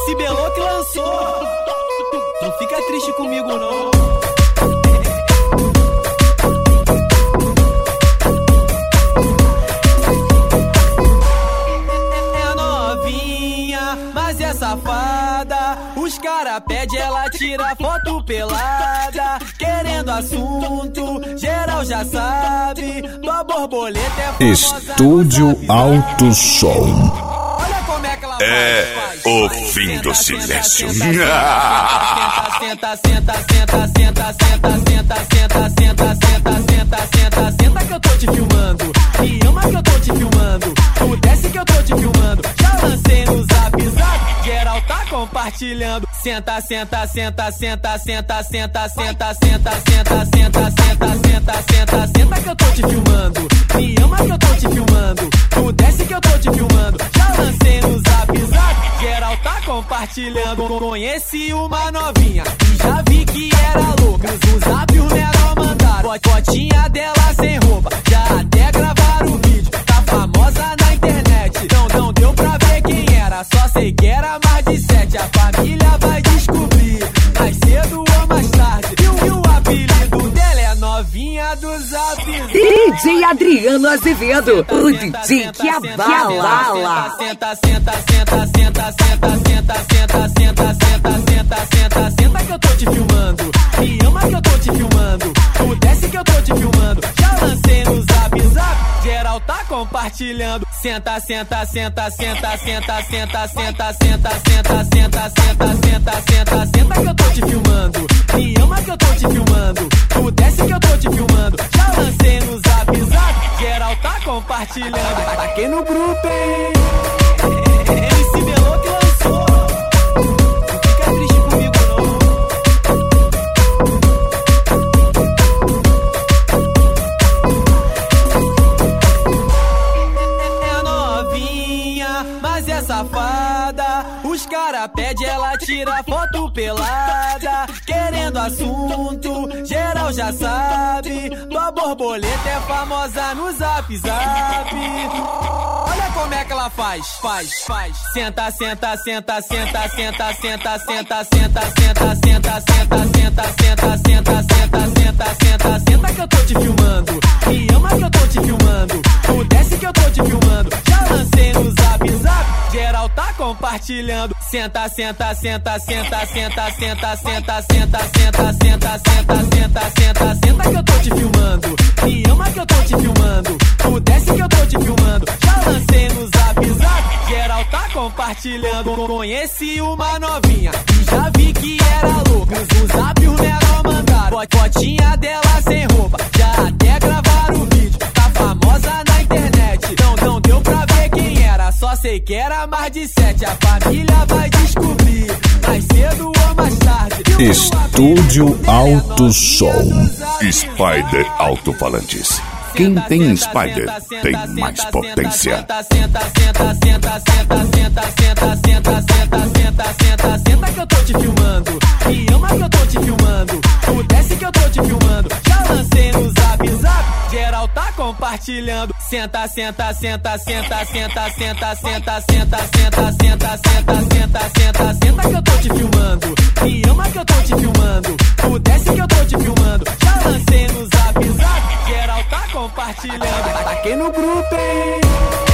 MC Belô que lançou. Não fica triste comigo não. É novinha, mas é safada. Os cara pede, ela tira foto pelada. Querendo assunto, geral já sabe. Tua borboleta é famosa. Estúdio Alto Som. É o fim do silêncio. Senta, senta, senta, senta, senta, senta, senta, senta, senta, senta, senta que eu tô te filmando. Me ama que eu tô te filmando. Tu desce que eu tô te filmando. Já lancei no zap, zap. Geral tá compartilhando. Senta, senta, senta, senta, senta, senta, senta, senta, senta, senta, senta, senta, senta, senta que eu tô te filmando. Me ama que eu tô te filmando. Tu desce que eu tô te filmando. Já lancei no zap, zap. Geral tá compartilhando. Conheci uma novinha e já vi que era louca. No zap o menor mandaram fotinha dela sem roupa. Já até gravaram o vídeo. Tá famosa na internet. Não deu pra ver quem era. Só sei que era mais de 7. A família vai descobrir mais cedo ou mais tarde. E o apelido dela é novinha do zap. DJ Adriano Azevedo, o DJ que abala. Senta, senta, senta, senta, senta, senta, senta, senta, senta, senta, senta, senta que eu tô te filmando. Me ama que eu tô te filmando. Tu desce que eu tô te filmando. Já lancei no zap, zap. Geral tá compartilhando. Senta, senta, senta, senta, senta, senta, senta, senta, senta, senta, senta, senta, senta, senta que eu tô te filmando. Me ama que eu tô te filmando. Tu desce que eu tô te filmando. Já lancei no zap, zap. Geral tá compartilhando. Taquei no grupo, hein? MC Belô que lançou. Não fica triste comigo não. É novinha, mas é safada. Os cara pede, ela tira foto pelada. Querendo assunto, geral já sabe. Tua borboleta é famosa no zap, zap. Olha como é que ela faz. Senta, senta, senta, senta, senta, senta, senta, senta, senta, senta, senta, senta, senta, senta, senta, senta, senta que eu tô te filmando. Me ama que eu tô te filmando. Tu desce que eu tô te filmando. Já lancei no zap, zap. Geral tá compartilhando. Senta, senta, senta, senta, senta, senta, senta, senta, senta, senta, senta, senta, senta, senta que eu tô te filmando. Me ama que eu tô te filmando. Tu desce que eu tô te filmando. Já lancei no zap, zap. Geral tá compartilhando. Conheci uma novinha e já vi que era louca. No zap o menor mandaram fotinha dela sem roupa. Já até gravaram o vídeo. Tá famosa na internet. Não deu pra ver quem era. Só sei que era mais de 7. A família vai descobrir mais cedo ou mais tarde. Estúdio Alto Som. Spider Alto-Falantes. Quem tem Spider tem mais potência. Senta, senta, senta, senta, senta, senta, senta, senta, senta, senta que eu tô te filmando. Me ama que eu tô te filmando. Tu desce que eu tô te filmando. Já lancei no zap, zap. Geral tá compartilhando. Senta, senta, senta, senta, senta, senta, senta, senta, senta, senta, senta, senta, senta, senta que eu tô te filmando. Me ama que eu tô te filmando. Tu desce que eu tô te filmando. Já lancei no zap, zap. Geral tá compartilhando. Taquei no grupo, hein?